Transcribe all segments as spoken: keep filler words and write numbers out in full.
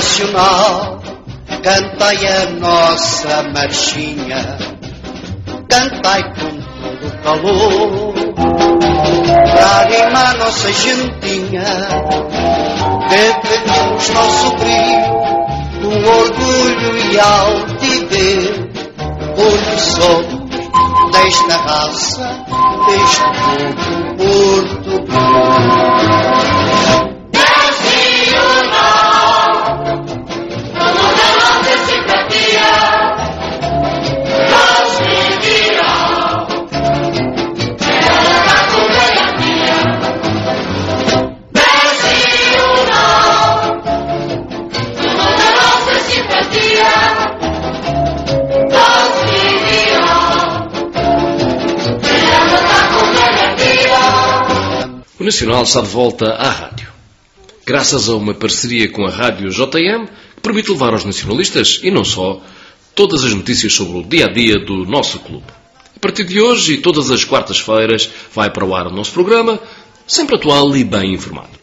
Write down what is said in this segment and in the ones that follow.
Nacional, cantai a nossa marchinha, cantai com todo o calor, para animar nossa gentinha, que tenhamos nosso brilho, com orgulho e altivez, porque somos desta raça, deste povo português. O Nacional está de volta à rádio. Graças a uma parceria com a Rádio J M, que permite levar aos nacionalistas, e não só, todas as notícias sobre o dia-a-dia do nosso clube. A partir de hoje e todas as quartas-feiras vai para o ar o nosso programa, sempre atual e bem informado.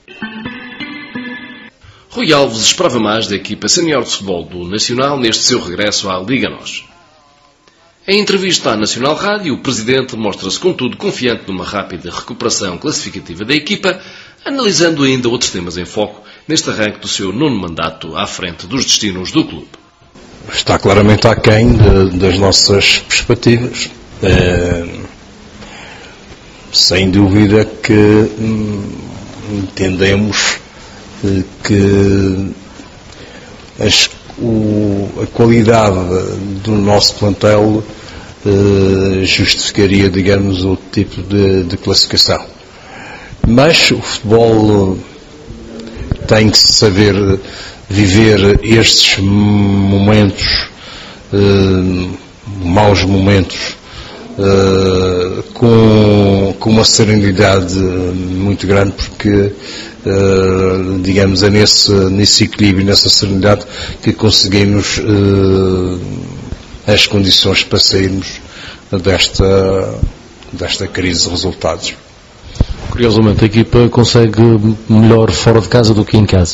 Rui Alves esperava mais da equipa sénior de futebol do Nacional neste seu regresso à Liga Nós. Em entrevista à Nacional Rádio, o Presidente mostra-se, contudo, confiante numa rápida recuperação classificativa da equipa, analisando ainda outros temas em foco neste arranque do seu nono mandato à frente dos destinos do clube. Está claramente aquém de, das nossas perspectivas. É, sem dúvida que hum, entendemos que as O, a qualidade do nosso plantel eh, justificaria, digamos, outro tipo de, de classificação. Mas o futebol tem que saber viver estes momentos, eh, maus momentos, eh, com, com uma serenidade muito grande, porque Uh, digamos, é nesse, nesse equilíbrio, nessa serenidade que conseguimos uh, as condições para sairmos desta, desta crise de resultados. Curiosamente, a equipa consegue melhor fora de casa do que em casa.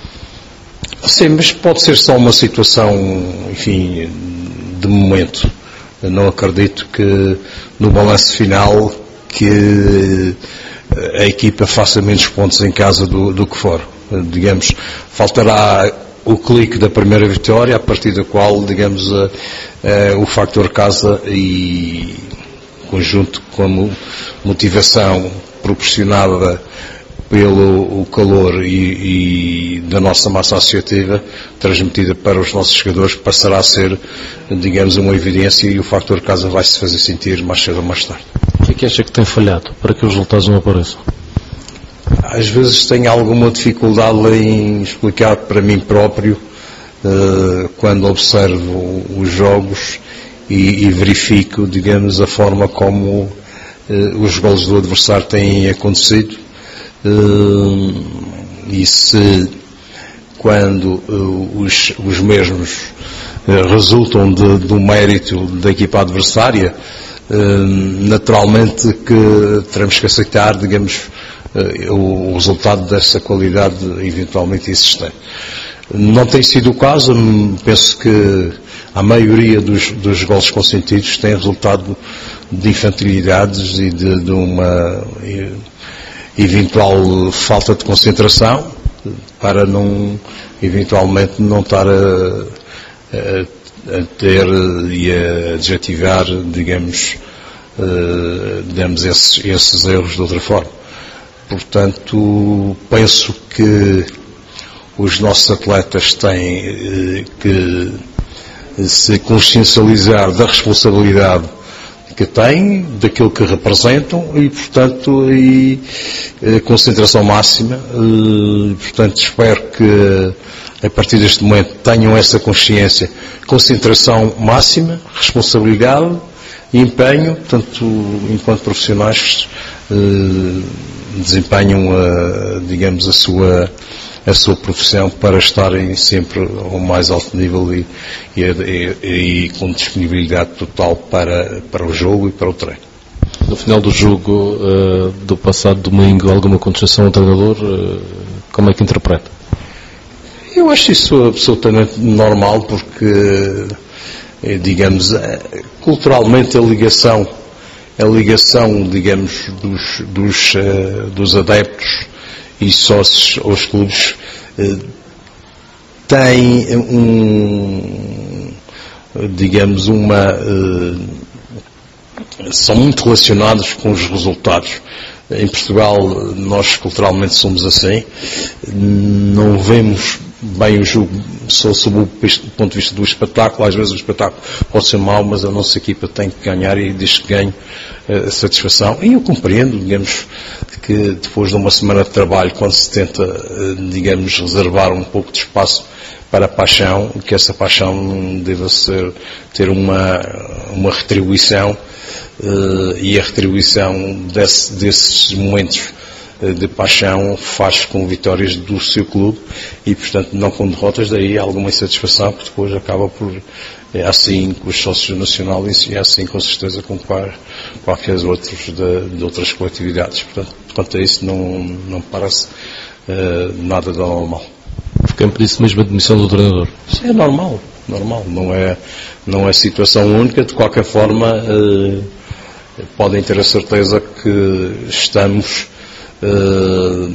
Sim, mas pode ser só uma situação, enfim, de momento. Eu não acredito que no balanço final que a equipa faça menos pontos em casa do, do que fora. Digamos, faltará o clique da primeira vitória, a partir da qual, digamos, a, a, o fator casa e conjunto com a motivação proporcionada pelo o calor e, e da nossa massa associativa transmitida para os nossos jogadores, passará a ser, digamos, uma evidência, e o fator casa vai se fazer sentir mais cedo ou mais tarde. O que é que acha que tem falhado para que os resultados não apareçam? Às vezes tenho alguma dificuldade em explicar para mim próprio, uh, quando observo os jogos e, e verifico, digamos, a forma como uh, os golos do adversário têm acontecido, uh, e se quando uh, os, os mesmos uh, resultam de, do mérito da equipa adversária, naturalmente que teremos que aceitar, digamos, o resultado dessa qualidade eventualmente existente. Não tem sido o caso. Penso que a maioria dos, dos golos consentidos tem resultado de infantilidades e de, de uma eventual falta de concentração, para não, eventualmente, não estar a, a a ter e a adjetivar, digamos, uh, digamos esses, esses erros de outra forma. Portanto, penso que os nossos atletas têm uh, que se consciencializar da responsabilidade que têm, daquilo que representam, e, portanto, e, uh, concentração máxima. Uh, portanto, espero que a partir deste momento tenham essa consciência, concentração máxima, responsabilidade e empenho, portanto, enquanto profissionais eh, desempenham, a, digamos, a sua, a sua profissão para estarem sempre ao mais alto nível e, e, e, e com disponibilidade total para, para o jogo e para o treino. No final do jogo uh, do passado domingo, alguma contestação ao treinador, uh, como é que interpreta? Eu acho isso absolutamente normal, porque, digamos, culturalmente a ligação, a ligação, digamos, dos, dos, dos adeptos e sócios aos clubes tem um, digamos, uma, são muito relacionados com os resultados. Em Portugal nós culturalmente somos assim, não vemos bem o jogo só sob o ponto de vista do espetáculo. Às vezes o espetáculo pode ser mau, mas a nossa equipa tem que ganhar e diz que ganhe a satisfação. E eu compreendo, digamos, que depois de uma semana de trabalho, quando se tenta, digamos, reservar um pouco de espaço para a paixão, que essa paixão deva ser, ter uma, uma retribuição, e a retribuição desse, desses momentos de paixão faz com vitórias do seu clube e, portanto, não com derrotas. Daí alguma insatisfação que depois acaba por, é assim com os sócios do Nacional e é assim com certeza com qualquer outros de, de outras coletividades. Portanto, quanto a isso não, não parece uh, nada de normal. Quem pedisse mesmo a demissão do treinador? Isso é normal, normal, não é, não é situação única. De qualquer forma, uh, podem ter a certeza que estamos Uh,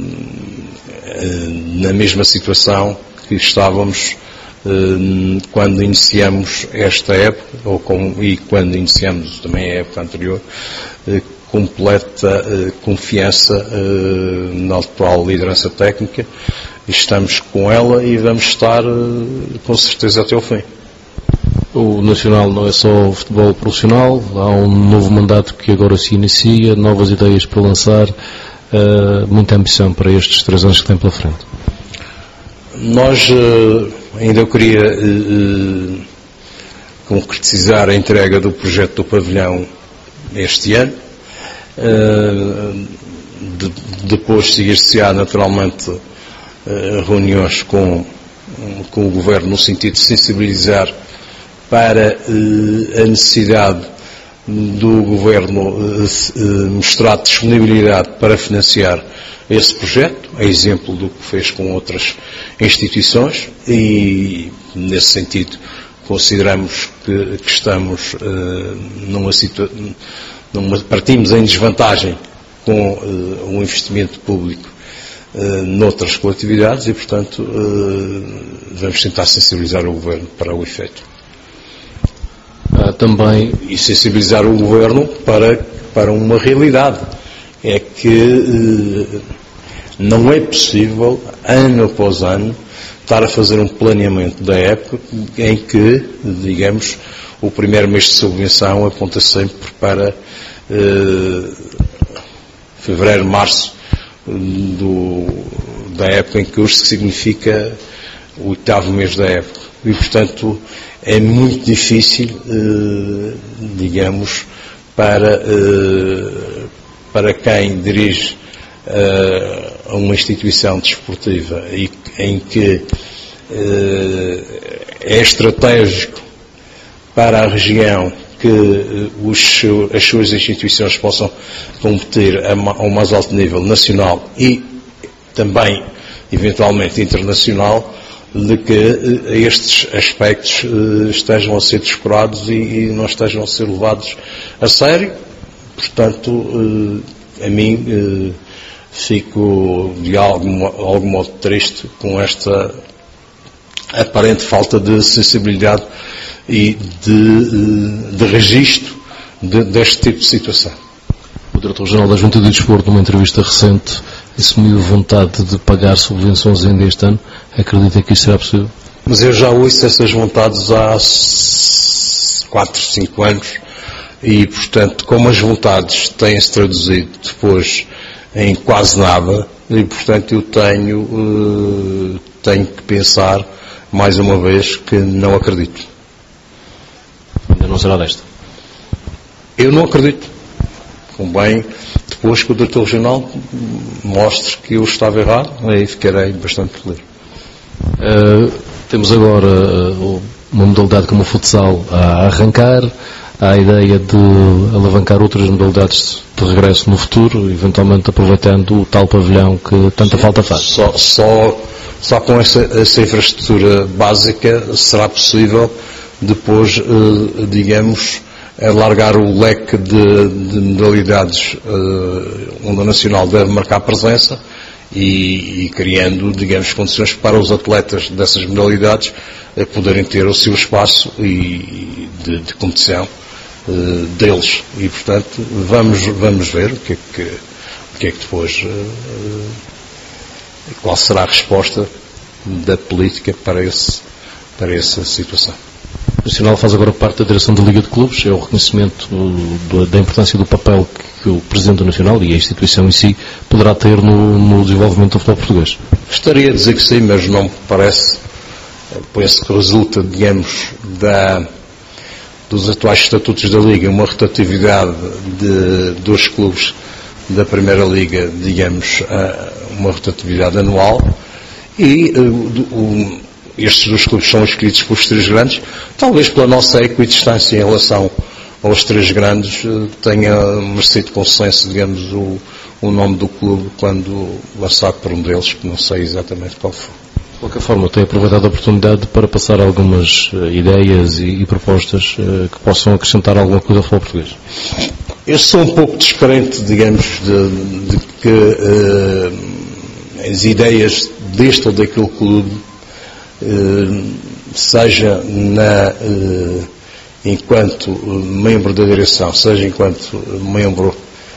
uh, na mesma situação que estávamos uh, quando iniciamos esta época, ou com, e quando iniciamos também a época anterior, uh, completa uh, confiança uh, na atual liderança técnica. Estamos com ela e vamos estar uh, com certeza até ao fim. O Nacional não é só futebol profissional, há um novo mandato que agora se inicia, novas ideias para lançar. Uh, muita ambição para estes três anos que tem pela frente. Nós uh, ainda eu queria uh, concretizar a entrega do projeto do pavilhão este ano. Uh, de, depois seguir-se-á naturalmente uh, reuniões com, com o Governo no sentido de sensibilizar para uh, a necessidade do Governo eh, mostrar disponibilidade para financiar esse projeto, a exemplo do que fez com outras instituições, e nesse sentido consideramos que, que estamos eh, numa situação, numa, partimos em desvantagem com eh, um investimento público eh, noutras coletividades e, portanto, eh, vamos tentar sensibilizar o Governo para o efeito. Ah, também E sensibilizar o Governo para, para uma realidade. É que eh, não é possível, ano após ano, estar a fazer um planeamento da época em que, digamos, o primeiro mês de subvenção aponta sempre para eh, fevereiro, março do, da época em que hoje significa o oitavo mês da época. E, portanto, é muito difícil, eh, digamos, para, eh, para quem dirige eh, uma instituição desportiva e em que eh, é estratégico para a região que eh, os, as suas instituições possam competir a, a um mais alto nível nacional e também, eventualmente, internacional, de que uh, estes aspectos uh, estejam a ser descurados e, e não estejam a ser levados a sério. Portanto, uh, a mim uh, fico de algum, algum modo triste com esta aparente falta de sensibilidade e de, uh, de registro de, deste tipo de situação. O Diretor-Geral da Junta de Desporto, numa entrevista recente, assumiu vontade de pagar subvenções ainda este ano. Acredita que isso será possível? Mas eu já ouço essas vontades há quatro, cinco anos e, portanto, como as vontades têm-se traduzido depois em quase nada, e, portanto, eu tenho, uh, tenho que pensar mais uma vez que não acredito. Ainda não será desta? Eu não acredito. Convém, depois que o Diretor Regional mostre que eu estava errado, aí ficarei bastante feliz. Uh, temos agora uh, uma modalidade como o futsal a arrancar, há a ideia de alavancar outras modalidades de regresso no futuro, eventualmente aproveitando o tal pavilhão que tanta falta faz. Só, só, só com essa, essa infraestrutura básica será possível depois, eh, digamos, alargar o leque de, de modalidades eh, onde a Nacional deve marcar presença e, e criando, digamos, condições para os atletas dessas modalidades eh, poderem ter o seu espaço e, de, de competição eh, deles. E, portanto, vamos, vamos ver o que é que, o que, é que depois, eh, qual será a resposta da política para, esse, para essa situação. O Nacional faz agora parte da direção da Liga de Clubes, é o reconhecimento do, da importância do papel que, que o Presidente do Nacional e a instituição em si poderá ter no, no desenvolvimento do futebol português. Gostaria de dizer que sim, mas não me parece, penso que resulta, digamos, da, dos atuais estatutos da Liga, uma rotatividade de dois clubes da Primeira Liga, digamos, uma rotatividade anual, e o, estes dois clubes são escritos pelos três grandes, talvez pela nossa equidistância em relação aos três grandes tenha merecido consenso, digamos, o, o nome do clube quando lançado por um deles, que não sei exatamente qual foi. De qualquer forma, tenho aproveitado a oportunidade para passar algumas uh, ideias e, e propostas uh, que possam acrescentar alguma coisa ao futebol português. Eu sou um pouco descrente, digamos, de, de que uh, as ideias deste ou daquele clube, uh, seja na, uh, enquanto membro da direção, seja enquanto membro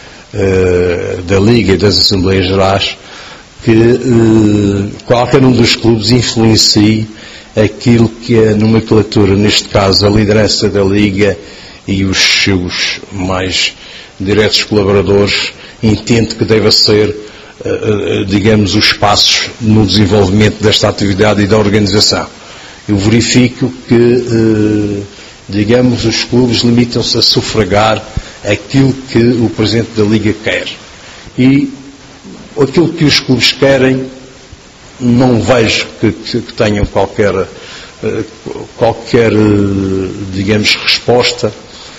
uh, da Liga e das Assembleias Gerais, que uh, qualquer um dos clubes influencie aquilo que é a nomenclatura, neste caso a liderança da Liga e os seus mais diretos colaboradores, entende que deve ser, uh, uh, digamos, os passos no desenvolvimento desta atividade e da organização. Eu verifico que, uh, digamos, os clubes limitam-se a sufragar aquilo que o Presidente da Liga quer. E aquilo que os clubes querem, não vejo que, que, que tenham qualquer, qualquer, digamos, resposta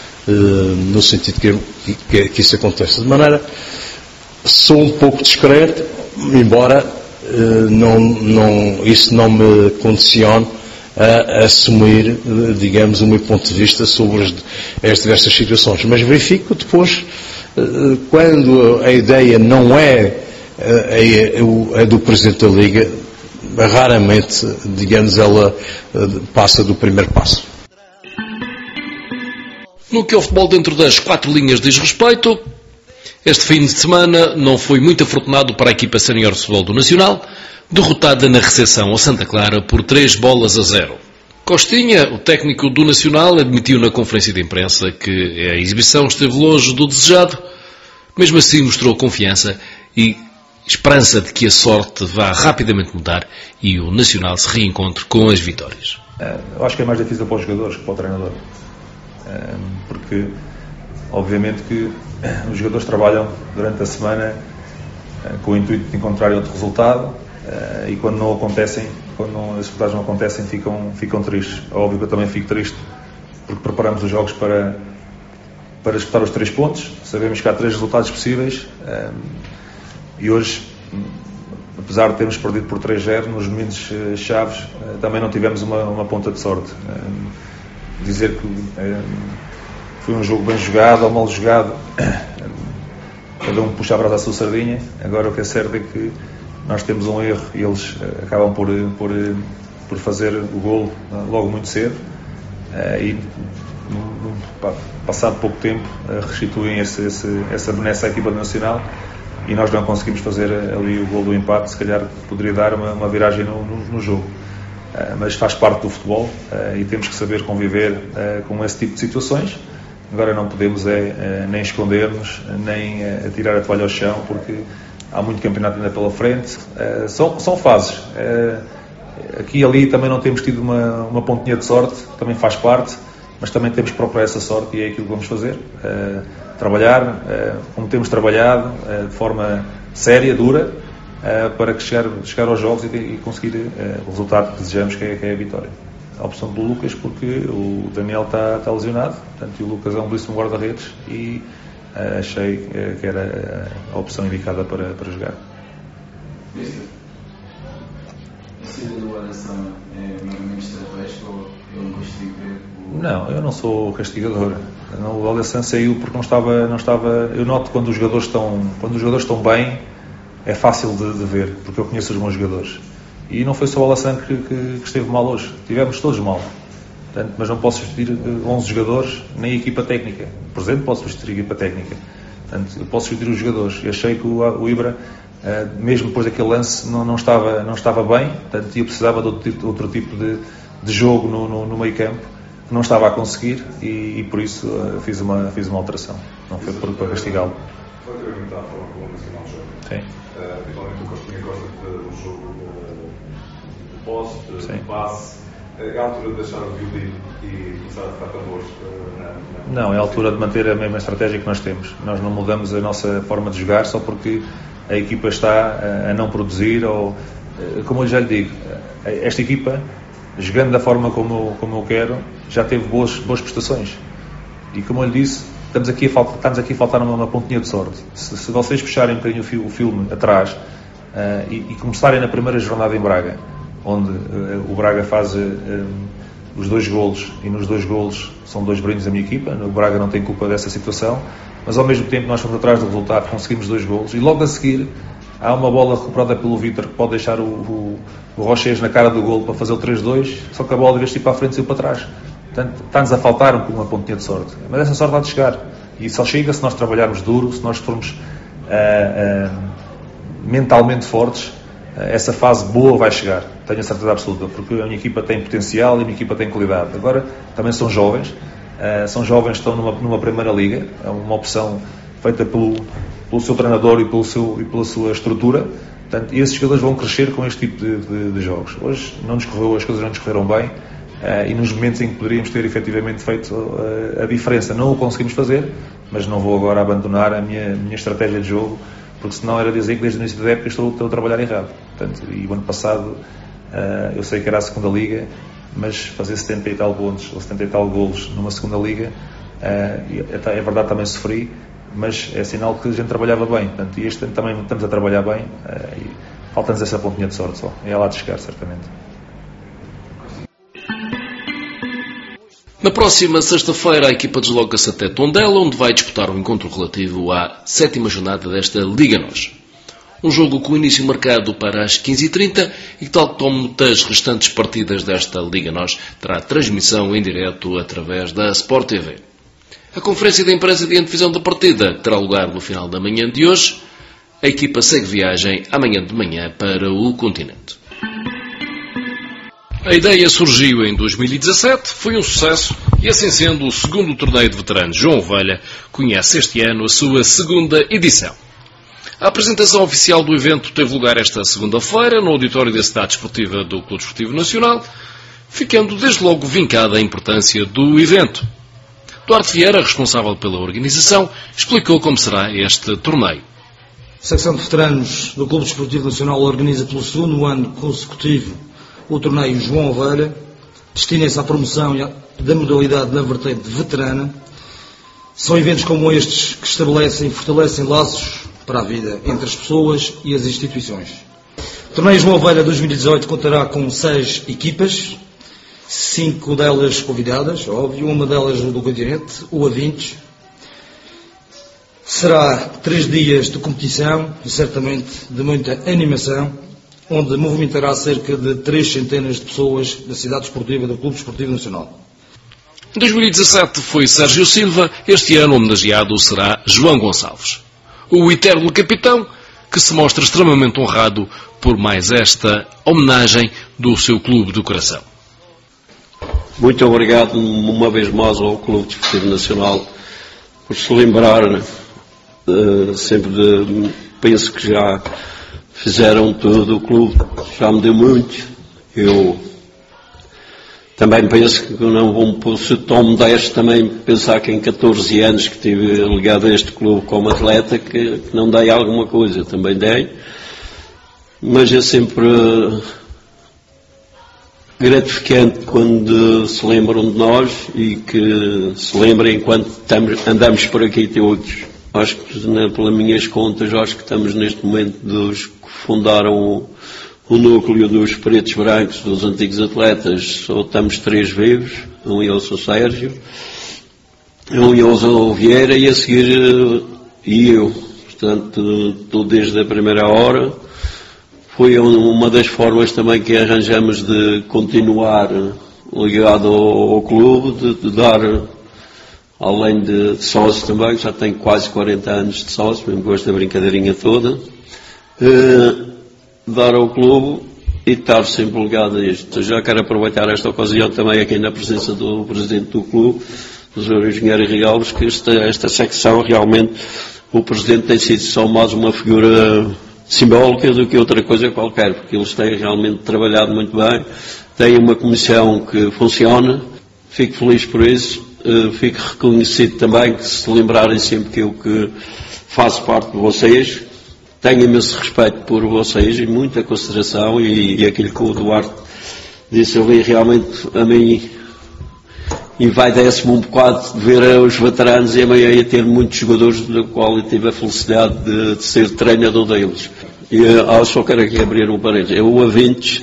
no sentido que, que, que isso aconteça. De maneira, sou um pouco discreto, embora não, não, isso não me condicione a, a assumir, digamos, o meu ponto de vista sobre as, as diversas situações. Mas verifico depois, quando a ideia não é a, a, a do Presidente da Liga, raramente, digamos, ela passa do primeiro passo. No que ao futebol dentro das quatro linhas diz respeito, este fim de semana não foi muito afortunado para a equipa sénior de futebol do Nacional, derrotada na recepção ao Santa Clara por três bolas a zero. Costinha, o técnico do Nacional, admitiu na conferência de imprensa que a exibição esteve longe do desejado, mesmo assim mostrou confiança e esperança de que a sorte vá rapidamente mudar e o Nacional se reencontre com as vitórias. Eu acho que é mais difícil para os jogadores que para o treinador, porque obviamente que os jogadores trabalham durante a semana com o intuito de encontrarem outro resultado e quando não acontecem, quando não, as resultados não acontecem, ficam, ficam tristes. É óbvio que eu também fico triste porque preparamos os jogos para, para disputar os três pontos, sabemos que há três resultados possíveis. E hoje, apesar de termos perdido por três a zero, nos momentos uh, chaves, uh, também não tivemos uma, uma ponta de sorte. Uh, dizer que uh, foi um jogo bem jogado ou mal jogado, uh, cada um puxa a brasa à sua sardinha. Agora o que é certo é que nós temos um erro e eles uh, acabam por, por, uh, por fazer o golo uh, logo muito cedo. Uh, e, no, no, pá, passado pouco tempo, uh, restituem esse, esse, essa benéfica à equipa nacional. E nós não conseguimos fazer ali o gol do empate, se calhar poderia dar uma, uma viragem no, no, no jogo. Uh, mas faz parte do futebol uh, e temos que saber conviver uh, com esse tipo de situações. Agora não podemos é, uh, nem esconder-nos, nem uh, tirar a toalha ao chão, porque há muito campeonato ainda pela frente. Uh, são, são fases. Uh, aqui e ali também não temos tido uma, uma pontinha de sorte, também faz parte, mas também temos que procurar essa sorte e é aquilo que vamos fazer. Uh, trabalhar, como temos trabalhado, de forma séria, dura, para chegar, chegar aos jogos e conseguir o resultado que desejamos, que é, que é a vitória. a opção do Lucas, porque o Daniel está, está lesionado, portanto, e o Lucas é um belíssimo guarda-redes e uh, achei uh, que era a opção indicada para, para jogar. A saída do Alisson é meramente estratégico ou eu não consigo ver? Não, eu não sou castigador. Não, o Alisson saiu porque não estava, não estava. Eu noto quando os jogadores estão, quando os jogadores estão bem, é fácil de, de ver, porque eu conheço os meus jogadores. E não foi só o Alisson que, que, que esteve mal hoje. Tivemos todos mal. Portanto, mas não posso substituir onze jogadores, nem a equipa técnica. Por exemplo, posso substituir a equipa técnica. Portanto, eu posso substituir os jogadores. E achei que o, o Ibra, uh, mesmo depois daquele lance, não, não, estava, não estava bem. Portanto, eu precisava de outro tipo, outro tipo de, de jogo no, no, no meio campo. Não estava a conseguir e, e por isso uh, fiz, uma, fiz uma alteração. Não foi por, para castigá-lo. Relativamente à forma como o Nacional joga. Sim. Uh, Principalmente o Costinha gosta do jogo uh, de posse, de Sim. passe. É a altura de deixar o violino e começar a ficar tambores? Uh, na, na... Não, é a altura de manter a mesma estratégia que nós temos. Nós não mudamos a nossa forma de jogar só porque a equipa está a, a não produzir ou, como eu já lhe digo, esta equipa, jogando da forma como, como eu quero, já teve boas, boas prestações. E como eu lhe disse, estamos aqui a faltar, estamos aqui a faltar uma, uma pontinha de sorte. Se, se vocês puxarem um bocadinho o, fi, o filme atrás uh, e, e começarem na primeira jornada em Braga, onde uh, o Braga faz uh, um, os dois golos, e nos dois golos são dois brindes da minha equipa, o Braga não tem culpa dessa situação, mas ao mesmo tempo nós fomos atrás do resultado, conseguimos dois golos, e logo a seguir há uma bola recuperada pelo Vítor que pode deixar o, o, o Rochês na cara do golo para fazer o três dois, só que a bola, em vez de ir para a frente, saiu para trás. Portanto, está-nos a faltar um, uma pontinha de sorte. Mas essa sorte há de chegar. E só chega se nós trabalharmos duro, se nós formos uh, uh, mentalmente fortes, uh, essa fase boa vai chegar. Tenho a certeza absoluta, porque a minha equipa tem potencial e a minha equipa tem qualidade. Agora, também são jovens. Uh, são jovens que estão numa, numa primeira liga. É uma opção feita pelo, pelo seu treinador e, pelo seu, e pela sua estrutura. Portanto, esses jogadores vão crescer com este tipo de, de, de jogos. Hoje não nos correu, as coisas não nos correram bem. Uh, e nos momentos em que poderíamos ter efetivamente feito uh, a diferença não o conseguimos fazer, mas não vou agora abandonar a minha, minha estratégia de jogo, porque senão era dizer que desde o início da época estou, estou a trabalhar errado. Portanto, e o ano passado uh, eu sei que era a segunda liga, mas fazer setenta e tal pontos ou setenta e tal golos numa segunda liga, uh, é verdade, também sofri, mas é sinal que a gente trabalhava bem. Portanto, e este ano também estamos a trabalhar bem, uh, e falta-nos essa pontinha de sorte só, é lá de chegar certamente. Na próxima sexta-feira a equipa desloca-se até Tondela, onde vai disputar um encontro relativo à sétima jornada desta Liga Nós. Um jogo com o início marcado para as quinze e trinta e, tal como das restantes partidas desta Liga Nós, terá transmissão em direto através da Sport T V. A conferência de imprensa de antevisão da partida terá lugar no final da manhã de hoje. A equipa segue viagem amanhã de manhã para o continente. A ideia surgiu em dois mil e dezassete, foi um sucesso e, assim sendo, o segundo torneio de veteranos João Ovelha conhece este ano a sua segunda edição. A apresentação oficial do evento teve lugar esta segunda-feira no auditório da Cidade Desportiva do Clube Desportivo Nacional, ficando desde logo vincada a importância do evento. Duarte Vieira, responsável pela organização, explicou como será este torneio. A secção de veteranos do Clube Desportivo Nacional organiza pelo segundo ano consecutivo o torneio João Ovelha, destina-se à promoção da modalidade na vertente veterana. São eventos como estes que estabelecem e fortalecem laços para a vida entre as pessoas e as instituições. O torneio João Ovelha dois mil e dezoito contará com seis equipas, cinco delas convidadas, óbvio, uma delas do continente, o A vinte. Será três dias de competição e certamente de muita animação, onde movimentará cerca de três centenas de pessoas da cidade desportiva do Clube Desportivo Nacional. Em dois mil e dezassete foi Sérgio Silva, este ano homenageado será João Gonçalves. O eterno capitão, que se mostra extremamente honrado por mais esta homenagem do seu clube do coração. Muito obrigado uma vez mais ao Clube Desportivo Nacional por se lembrar uh, sempre de... Penso que já fizeram tudo, o clube já me deu muito. Eu também penso que não vou ser tão modesto também pensar que em catorze anos que estive ligado a este clube como atleta que, que não dei alguma coisa, também dei, mas eu sempre gratificante quando se lembram de nós e que se lembrem enquanto estamos, andamos por aqui todos. Acho que, né, pelas minhas contas, acho que estamos neste momento dos que fundaram o, o núcleo dos pretos brancos, dos antigos atletas. Só estamos três vivos, um e o seu Sérgio, um e o Vieira e a seguir e eu. Portanto, estou desde a primeira hora. Foi uma das formas também que arranjamos de continuar ligado ao, ao clube, de, de dar, além de, de sócio também, já tenho quase quarenta anos de sócio, mesmo gosto da brincadeirinha toda, eh, dar ao clube e estar sempre ligado a isto. Já quero aproveitar esta ocasião também aqui na presença do presidente do clube, do senhor Engenheiro Rialves, que esta, esta secção realmente, o presidente tem sido só mais uma figura simbólica do que outra coisa qualquer, porque eles têm realmente trabalhado muito bem, têm uma comissão que funciona, fico feliz por isso, uh, fico reconhecido também que se lembrarem sempre que eu que faço parte de vocês, tenho imenso respeito por vocês e muita consideração e, e aquilo que o Duarte disse ali realmente a mim e vai dar-se-me um bocado de ver os veteranos e amanhã ia ter muitos jogadores do qual eu tive a felicidade de, de ser treinador deles. E ah, só quero aqui abrir um parênteses. O Avintes,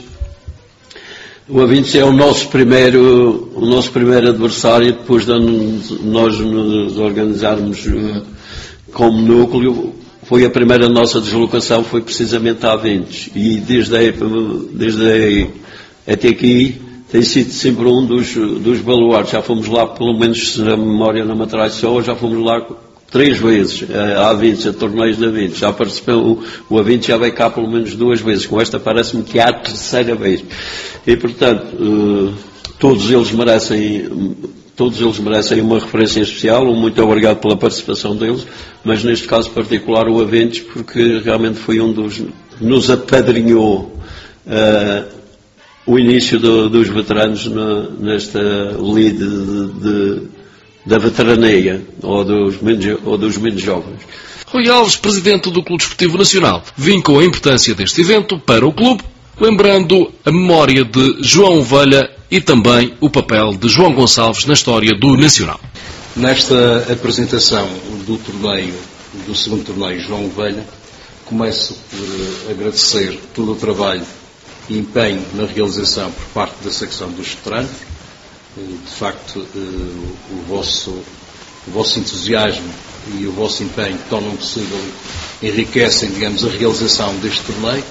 o Avintes é o nosso primeiro, o nosso primeiro adversário depois de nós nos organizarmos como núcleo. Foi a primeira nossa deslocação, foi precisamente a Avintes. E desde aí, desde aí até aqui tem sido sempre um dos, dos baluartes. Já fomos lá, pelo menos se a memória não me atrai só, já fomos lá três vezes, a Avintes, a torneios de Avintes. Já participou, o, o Avintes já veio cá pelo menos duas vezes. Com esta parece-me que é a terceira vez. E, portanto, uh, todos eles merecem, todos eles merecem uma referência especial. Um muito obrigado pela participação deles, mas neste caso particular o Avintes, porque realmente foi um dos que nos apadrinhou uh, o início do, dos veteranos na, nesta lead de, de, da veterania, ou dos, menos, ou dos menos jovens. Rui Alves, presidente do Clube Desportivo Nacional, vincou a importância deste evento para o clube, lembrando a memória de João Ovelha e também o papel de João Gonçalves na história do Nacional. Nesta apresentação do torneio, do segundo torneio João Ovelha, começo por agradecer todo o trabalho e empenho na realização por parte da secção dos veteranos. De facto, o vosso, o vosso entusiasmo e o vosso empenho tornam possível, enriquecem, digamos, a realização deste torneio.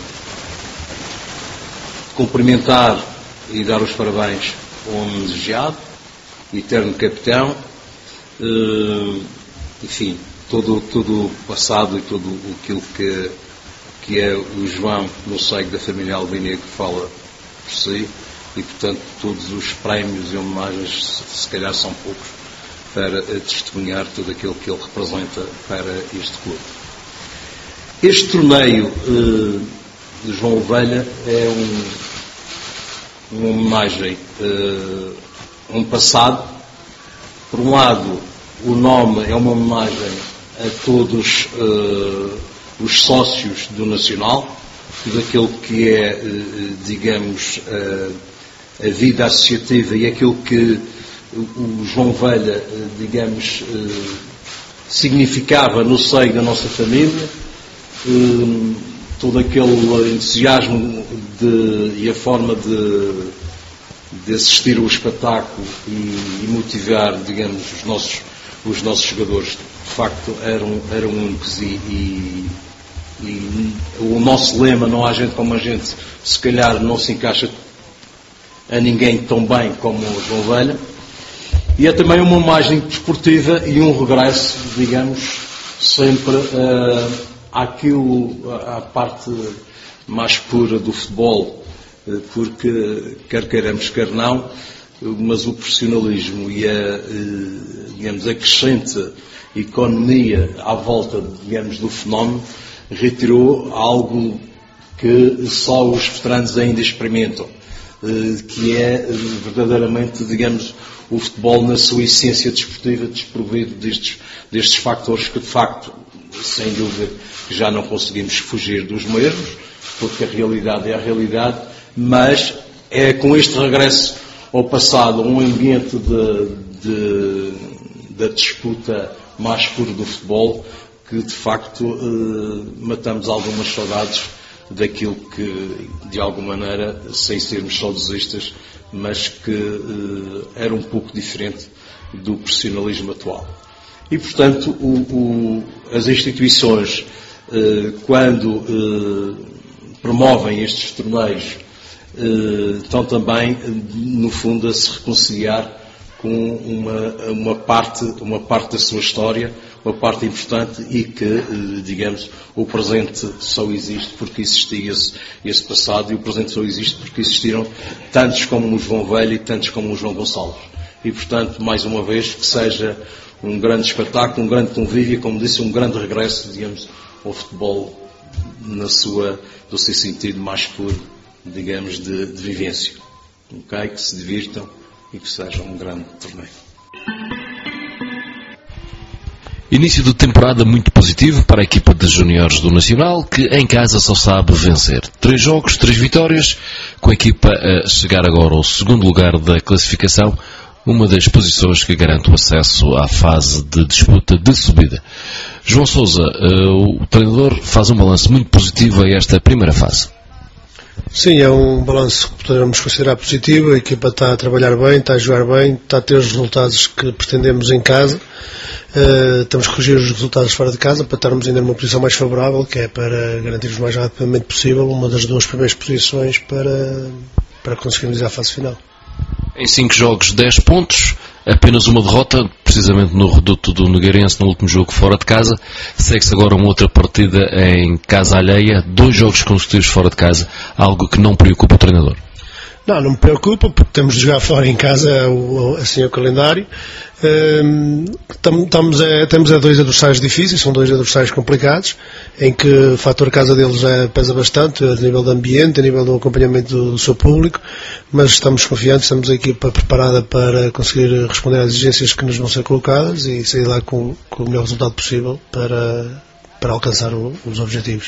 Cumprimentar e dar os parabéns ao homenageado, eterno capitão, enfim, todo, todo o passado e tudo aquilo que que é o João no seio da família Albinegro que fala por si e, portanto, todos os prémios e homenagens, se calhar são poucos, para testemunhar tudo aquilo que ele representa para este clube. Este torneio uh, de João Ovelha é um, uma homenagem uh, a um passado. Por um lado, o nome é uma homenagem a todos uh, os sócios do Nacional, tudo aquilo que é, digamos, a vida associativa e aquilo que o João Ovelha, digamos, significava no seio da nossa família, todo aquele entusiasmo de, e a forma de, de assistir ao espetáculo e, e motivar, digamos, os nossos, os nossos jogadores, de facto, eram, eram únicos e, e E o nosso lema, não há gente como a gente, se calhar não se encaixa a ninguém tão bem como o João Ovelha. E é também uma imagem desportiva e um regresso, digamos, sempre uh, àquilo, à parte mais pura do futebol, uh, porque, quer queiramos, quer não, mas o profissionalismo e a, uh, digamos, a crescente economia à volta, digamos, do fenómeno retirou algo que só os veteranos ainda experimentam, que é verdadeiramente, digamos, o futebol na sua essência desportiva, desprovido destes, destes fatores que, de facto, sem dúvida, já não conseguimos fugir dos mesmos, porque a realidade é a realidade, mas é com este regresso ao passado, um ambiente de, de, de disputa mais puro do futebol, que de facto eh, matamos algumas saudades daquilo que, de alguma maneira, sem sermos saudosistas, mas que eh, era um pouco diferente do profissionalismo atual. E, portanto, o, o, as instituições, eh, quando eh, promovem estes torneios, eh, estão também, no fundo, a se reconciliar com uma, uma, parte, uma parte da sua história, uma parte importante, e que, digamos, o presente só existe porque existia esse, esse passado, e o presente só existe porque existiram tantos como o João Velho e tantos como o João Gonçalves. E, portanto, mais uma vez, que seja um grande espetáculo, um grande convívio, como disse, um grande regresso, digamos, ao futebol na sua, no seu sentido mais puro, digamos, de, de vivência. Okay? Que se divirtam e que seja um grande torneio. Início de temporada muito positivo para a equipa de juniores do Nacional, que em casa só sabe vencer. Três jogos, três vitórias, com a equipa a chegar agora ao segundo lugar da classificação, uma das posições que garante o acesso à fase de disputa de subida. João Sousa, o treinador, faz um balanço muito positivo a esta primeira fase. Sim, é um balanço que podemos considerar positivo. A equipa está a trabalhar bem, está a jogar bem, está a ter os resultados que pretendemos em casa. Uh, temos que corrigir os resultados fora de casa para estarmos ainda numa posição mais favorável, que é para garantirmos o mais rapidamente possível uma das duas primeiras posições para, para conseguirmos ir à fase final. Em cinco jogos, dez pontos, apenas uma derrota, precisamente no reduto do Nogueirense no último jogo fora de casa. Segue-se agora uma outra partida em casa alheia, dois jogos consecutivos fora de casa, algo que não preocupa o treinador. Não, não me preocupa, porque temos de jogar fora em casa, assim é o calendário. Um, estamos a, temos a dois adversários difíceis, são dois adversários complicados, em que o fator casa deles é, pesa bastante, a nível do ambiente, a nível do acompanhamento do, do seu público, mas estamos confiantes, estamos a equipa preparada para conseguir responder às exigências que nos vão ser colocadas e sair lá com, com o melhor resultado possível para, para alcançar o, os objetivos.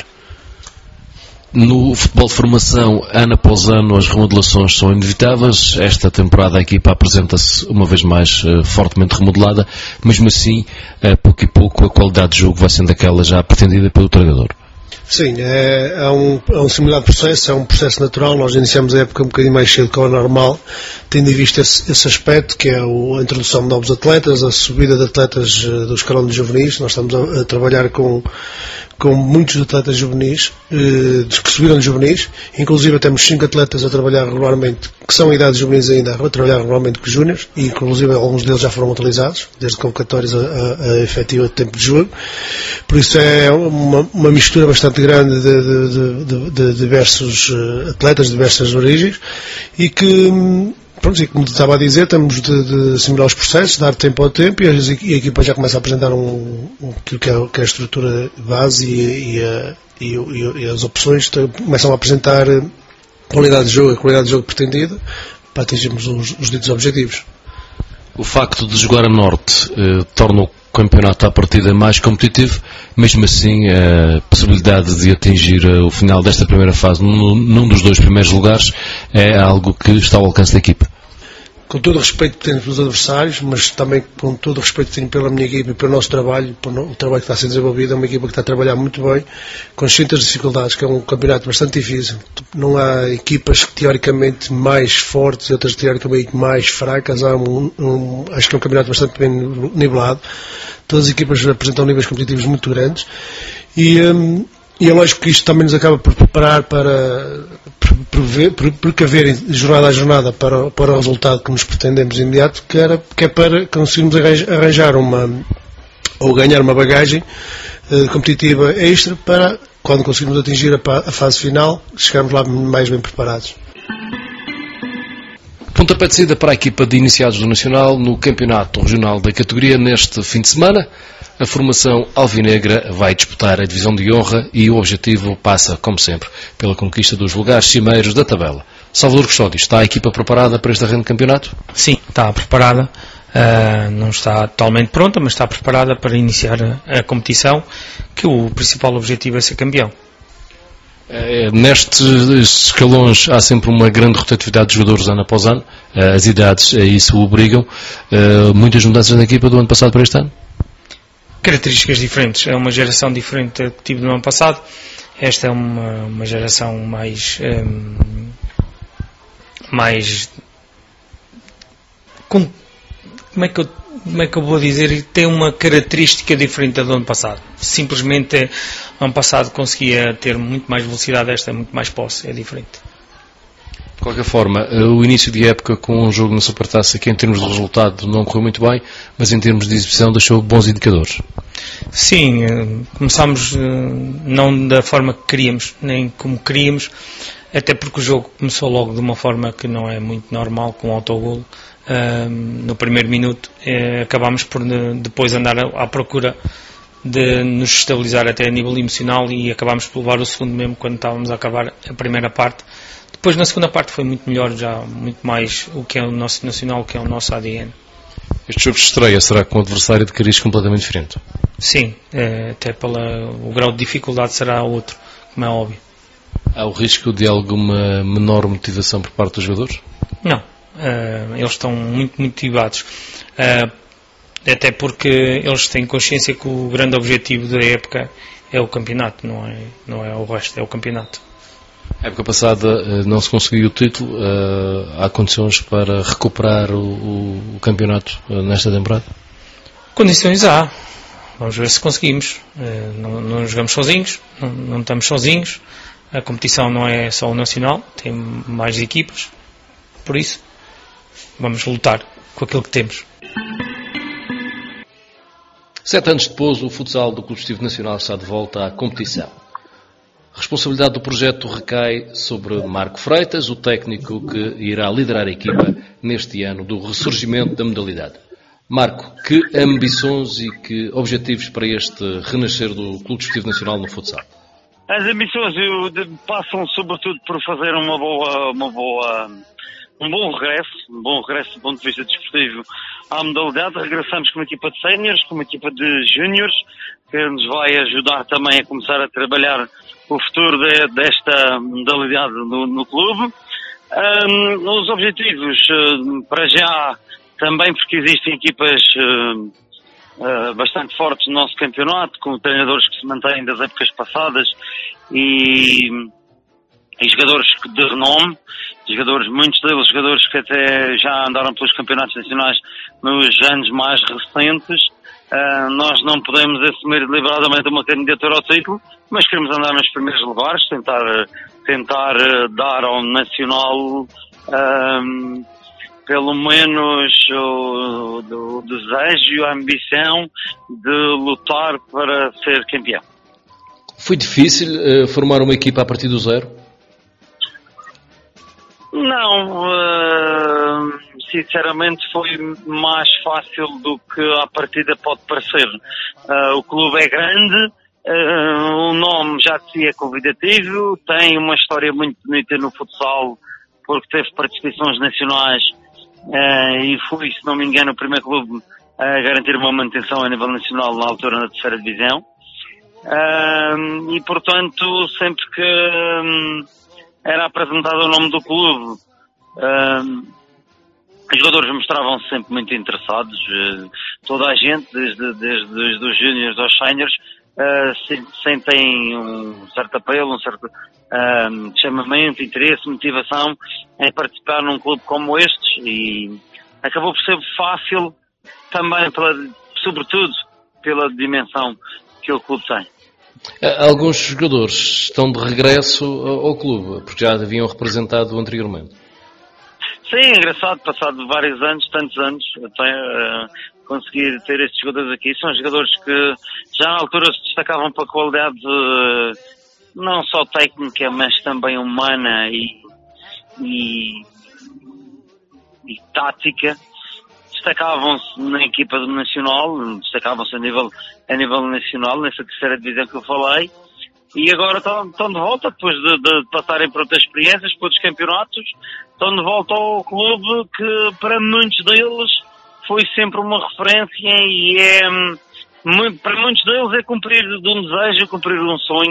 No futebol de formação, ano após ano, as remodelações são inevitáveis. Esta temporada a equipa apresenta-se uma vez mais uh, fortemente remodelada. Mesmo assim, uh, pouco e pouco, a qualidade de jogo vai sendo aquela já pretendida pelo treinador. Sim, é, é, um, é um similar processo, é um processo natural. Nós iniciamos a época um bocadinho mais cedo que o normal, tendo em vista esse, esse aspecto, que é o, a introdução de novos atletas, a subida de atletas uh, do escalão de juvenis. Nós estamos a, a trabalhar com, com muitos atletas juvenis, uh, que subiram de juvenis, inclusive temos cinco atletas a trabalhar regularmente, que são em idades juvenis ainda, a trabalhar regularmente com os júniores, e inclusive alguns deles já foram utilizados, desde convocatórios a, a, a efetiva tempo de jogo. Por isso é uma, uma mistura bastante grande de, de, de, de diversos atletas, de diversas origens, e que, pronto, e como estava a dizer, temos de, de assimilar os processos, dar tempo ao tempo, e a, e a equipa já começa a apresentar um, um, que, é, que é a estrutura base e, e, a, e, e, e as opções começam a apresentar qualidade de jogo, a qualidade de jogo pretendida para atingirmos os, os ditos objetivos. O facto de jogar a Norte eh, torna o campeonato à partida mais competitivo. Mesmo assim, a possibilidade de atingir o final desta primeira fase num, num dos dois primeiros lugares é algo que está ao alcance da equipa. Com todo o respeito que tenho pelos adversários, mas também com todo o respeito que tenho pela minha equipa e pelo nosso trabalho, pelo trabalho que está a ser desenvolvido. É uma equipa que está a trabalhar muito bem, consciente das dificuldades, que é um campeonato bastante difícil. Não há equipas que teoricamente mais fortes e outras teoricamente mais fracas. Há um, um, acho que é um campeonato bastante bem nivelado. Todas as equipas apresentam níveis competitivos muito grandes e, um, e é lógico que isto também nos acaba por preparar para prever, precaver jornada a jornada para, para o resultado que nos pretendemos imediato, que, era, que é para conseguirmos arranjar uma ou ganhar uma bagagem uh, competitiva extra para, quando conseguirmos atingir a, a fase final, chegarmos lá mais bem preparados. Pontapé de saída para a equipa de iniciados do Nacional no Campeonato Regional da categoria neste fim de semana. A formação alvinegra vai disputar a divisão de honra e o objetivo passa, como sempre, pela conquista dos lugares cimeiros da tabela. Salvador Custódio, está a equipa preparada para este arranque de campeonato? Sim, está preparada. Uh, não está totalmente pronta, mas está preparada para iniciar a, a competição, que o principal objetivo é ser campeão. Nestes escalões há sempre uma grande rotatividade de jogadores ano após ano, as idades a isso obrigam. Muitas mudanças na equipa do ano passado para este ano? Características diferentes, é uma geração diferente da que tive no ano passado. Esta é uma, uma geração mais um, mais com, como é que eu como é que eu vou dizer, tem uma característica diferente da do ano passado. Simplesmente, ano passado conseguia ter muito mais velocidade, esta é muito mais posse, é diferente. De qualquer forma, o início de época com um jogo na Supertaça que em termos de resultado não correu muito bem, mas em termos de exibição deixou bons indicadores. Sim, começámos não da forma que queríamos, nem como queríamos, até porque o jogo começou logo de uma forma que não é muito normal, com um autogolo. Uh, no primeiro minuto uh, acabámos por uh, depois andar à, à procura de nos estabilizar até a nível emocional e acabámos por levar o segundo mesmo quando estávamos a acabar a primeira parte. Depois na segunda parte foi muito melhor, já muito mais o que é o nosso nacional, o que é o nosso A D N. Este jogo de estreia será com um adversário de cariz completamente diferente? Sim, uh, até pela, o grau de dificuldade será outro, como é óbvio. Há o risco de alguma menor motivação por parte dos jogadores? Não. Uh, eles estão muito motivados, uh, até porque eles têm consciência que o grande objetivo da época é o campeonato, não é, não é o resto, é o campeonato. A época passada uh, não se conseguiu o título, uh, há condições para recuperar o, o, o campeonato uh, nesta temporada? Condições há, vamos ver se conseguimos. Uh, não, não jogamos sozinhos, não, não estamos sozinhos, a competição não é só o nacional, tem mais equipas, por isso vamos lutar com aquilo que temos. Sete anos depois, o futsal do Clube Desportivo Nacional está de volta à competição. A responsabilidade do projeto recai sobre Marco Freitas, o técnico que irá liderar a equipa neste ano do ressurgimento da modalidade. Marco, que ambições e que objetivos para este renascer do Clube Desportivo Nacional no futsal? As ambições passam sobretudo por fazer uma boa, uma boa um bom regresso, um bom regresso do ponto de vista desportivo à modalidade. Regressamos com uma equipa de séniores, com uma equipa de júniores, que nos vai ajudar também a começar a trabalhar o futuro de, desta modalidade no, no clube. Um, os objetivos, uh, para já, também porque existem equipas uh, uh, bastante fortes no nosso campeonato, com treinadores que se mantêm das épocas passadas e, e jogadores de renome, jogadores, muitos deles jogadores que até já andaram pelos campeonatos nacionais nos anos mais recentes. Uh, nós não podemos assumir deliberadamente uma candidatura ao título, mas queremos andar nos primeiros lugares, tentar, tentar uh, dar ao Nacional uh, pelo menos o, o, o desejo, a ambição de lutar para ser campeão. Foi difícil uh, formar uma equipa a partir do zero? Não, uh, sinceramente foi mais fácil do que à partida pode parecer. Uh, o clube é grande, uh, o nome já se é convidativo, tem uma história muito bonita no futsal, porque teve participações nacionais uh, e foi, se não me engano, o primeiro clube a garantir uma manutenção a nível nacional na altura na terceira divisão. Uh, e, portanto, sempre que um, era apresentado o nome do clube, uh, os jogadores mostravam-se sempre muito interessados. Uh, toda a gente, desde, desde, desde os júniores aos séniores, uh, sentem um certo apelo, um certo uh, chamamento, interesse, motivação em participar num clube como estes, e acabou por ser fácil também, pela, sobretudo pela dimensão que o clube tem. Alguns jogadores estão de regresso ao clube, porque já haviam representado anteriormente. Sim, é engraçado, passado vários anos, tantos anos, até uh, conseguir ter estes jogadores aqui. São jogadores que já na altura se destacavam pela qualidade uh, não só técnica, mas também humana e, e, e tática. Destacavam-se na equipa do Nacional, destacavam-se a nível, a nível nacional, nessa terceira divisão que eu falei, e agora estão, estão de volta, depois de, de passarem por outras experiências, por outros campeonatos, estão de volta ao clube que para muitos deles foi sempre uma referência, e é, muito, para muitos deles é cumprir de um desejo, cumprir um sonho,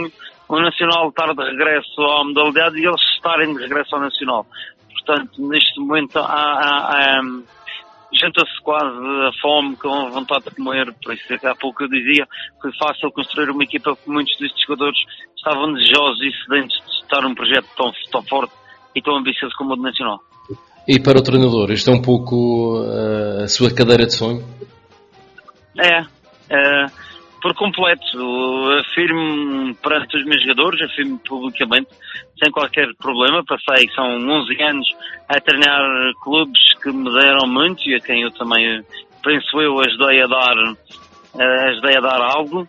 o Nacional estar de regresso à modalidade e eles estarem de regresso ao Nacional. Portanto, neste momento há, há, há junta-se quase a fome com a vontade de comer, por isso é que há pouco eu dizia que foi fácil construir uma equipa que muitos destes jogadores estavam desejosos e sedentes de estar num projeto tão, tão forte e tão ambicioso como o do Nacional. E para o treinador, isto é um pouco uh, a sua cadeira de sonho? É, é, por completo. Afirmo perante os meus jogadores, afirmo publicamente, sem qualquer problema. Passei, são onze anos a treinar clubes que me deram muito e a quem eu também, penso eu, ajudei a dar, ajudei a dar algo.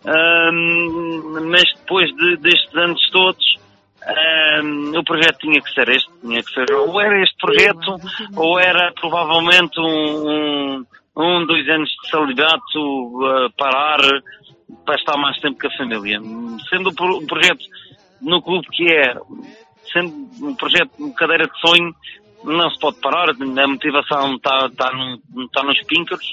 Um, mas depois de, destes anos todos, um, o projeto tinha que ser este, tinha que ser, ou era este projeto, ou era provavelmente um, um, um dois anos de celibato, uh, parar para estar mais tempo com a família. Sendo um projeto no clube que é, sendo um projeto de cadeira de sonho, não se pode parar, a motivação está, está, no, está nos píncaros,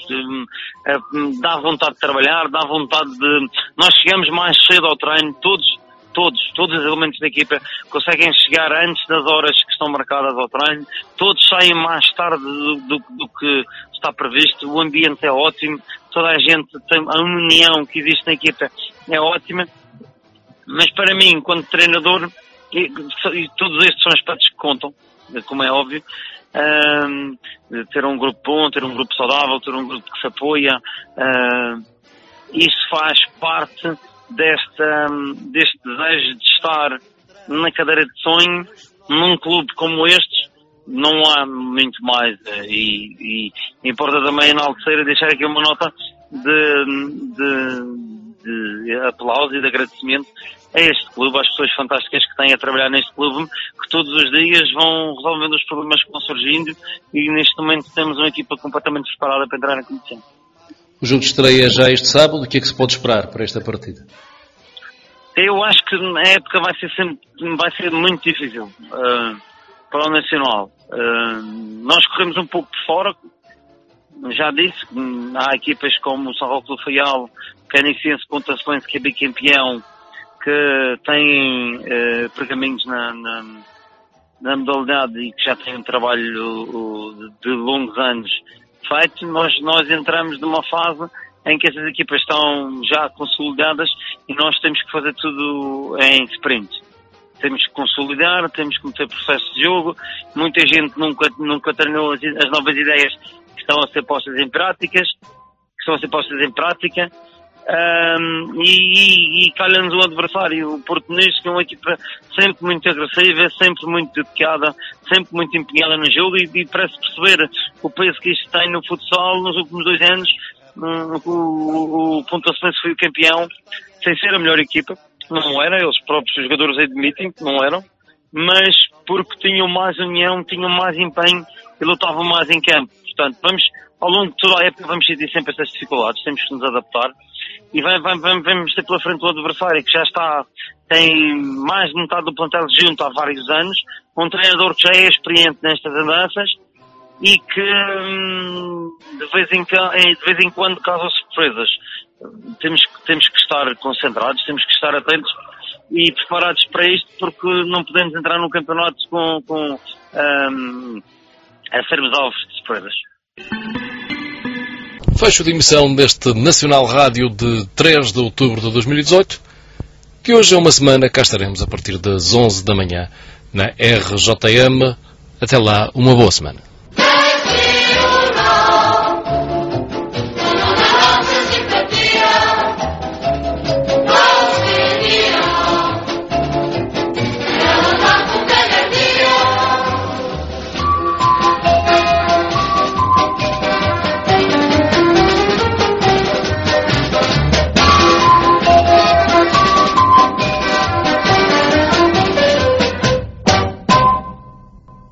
dá vontade de trabalhar, dá vontade de... Nós chegamos mais cedo ao treino, todos, todos, todos os elementos da equipa conseguem chegar antes das horas que estão marcadas ao treino, todos saem mais tarde do, do, do que está previsto, o ambiente é ótimo, toda a gente tem, a união que existe na equipa é ótima, mas para mim, enquanto treinador, e, e todos estes são aspectos que contam, como é óbvio, um, ter um grupo bom, ter um grupo saudável, ter um grupo que se apoia, uh, isso faz parte desta, deste desejo de estar na cadeira de sonho, num clube como este. Não há muito mais, e, e importa também enaltecer e deixar aqui uma nota de, de, de aplauso e de agradecimento a este clube, às pessoas fantásticas que têm a trabalhar neste clube, que todos os dias vão resolvendo os problemas que vão surgindo, e neste momento temos uma equipa completamente preparada para entrar na competição. O jogo de estreia já este sábado, o que é que se pode esperar para esta partida? Eu acho que a época vai ser sempre, vai ser muito difícil uh, para o Nacional. Uh, nós corremos um pouco por fora, já disse, há equipas como o São Roque do Faial, Canicense, Ponta Soense, que é bicampeão, que têm uh, pergaminhos na, na, na modalidade e que já têm um trabalho uh, de longos anos feito. Nós, nós entramos numa fase em que essas equipas estão já consolidadas e nós temos que fazer tudo em sprint. Temos que consolidar, temos que meter processo de jogo. Muita gente nunca, nunca treinou as, as novas ideias que estão a ser postas em práticas, que estão a ser postas em prática. Um, e, e, e calha-nos o adversário, o Porto Muniz, que é uma equipa sempre muito agressiva, sempre muito dedicada, sempre muito empenhada no jogo, e, e parece perceber o peso que isto tem no futsal. Nos últimos dois anos um, o, o Ponta Soense foi o campeão sem ser a melhor equipa, não era, eles próprios os jogadores admitem que não eram, mas porque tinham mais união, tinham mais empenho e lutavam mais em campo. Portanto, vamos, ao longo de toda a época vamos sentir sempre essas dificuldades, temos que nos adaptar. E vamos, vamos, vamos ter pela frente o adversário que já está, tem mais de metade do plantel junto há vários anos, um treinador que já é experiente nestas andanças e que de vez em, de vez em quando causa surpresas. Temos, temos que estar concentrados, temos que estar atentos e preparados para isto, porque não podemos entrar no campeonato com, com um, a sermos alvos de surpresas. Fecho de emissão deste Nacional Rádio de três de outubro de dois mil e dezoito, que hoje é uma semana, cá estaremos a partir das onze da manhã na R J M. Até lá, uma boa semana.